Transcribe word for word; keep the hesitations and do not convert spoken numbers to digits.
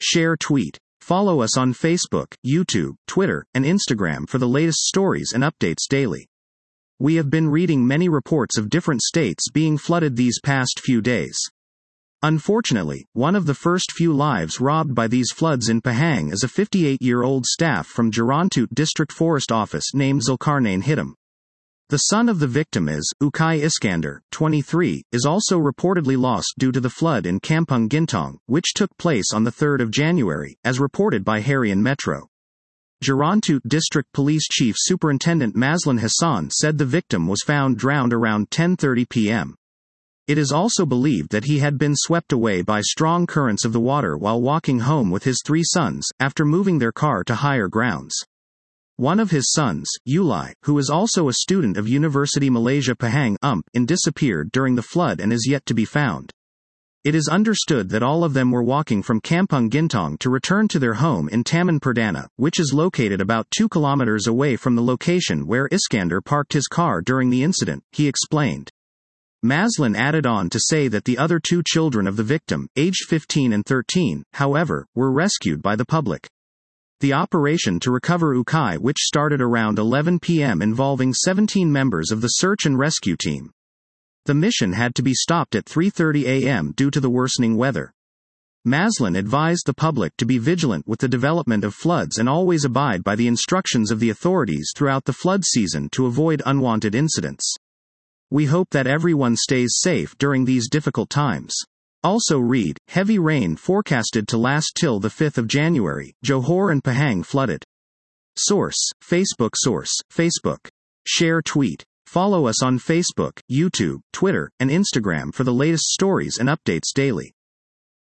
share, tweet. Follow us on Facebook, YouTube, Twitter, and Instagram for the latest stories and updates daily. We have been reading many reports of different states being flooded these past few days. Unfortunately, one of the first few lives robbed by these floods in Pahang is a fifty-eight-year-old staff from Jerantut District Forest Office named Zulkarnain Hitam. The son of the victim is, Ukay Iskander, twenty-three, is also reportedly lost due to the flood in Kampung Gintong, which took place on the third of January, as reported by Harian Metro. Jerantut District Police Chief Superintendent Mazlan Hassan said the victim was found drowned around ten thirty p m It is also believed that he had been swept away by strong currents of the water while walking home with his three sons, after moving their car to higher grounds. One of his sons, Ulai, who is also a student of University Malaysia Pahang U M P, disappeared during the flood and is yet to be found. It is understood that all of them were walking from Kampung Gintong to return to their home in Taman Perdana, which is located about two kilometers away from the location where Iskander parked his car during the incident, he explained. Mazlan added on to say that the other two children of the victim, aged fifteen and thirteen, however, were rescued by the public. The operation to recover Ukay, which started around eleven p m, involving seventeen members of the search and rescue team. The mission had to be stopped at three thirty a m due to the worsening weather. Mazlan advised the public to be vigilant with the development of floods and always abide by the instructions of the authorities throughout the flood season to avoid unwanted incidents. We hope that everyone stays safe during these difficult times. Also read, heavy rain forecasted to last till the fifth of January, Johor and Pahang flooded. Source, Facebook. Source, Facebook. Share, tweet. Follow us on Facebook, YouTube, Twitter, and Instagram for the latest stories and updates daily.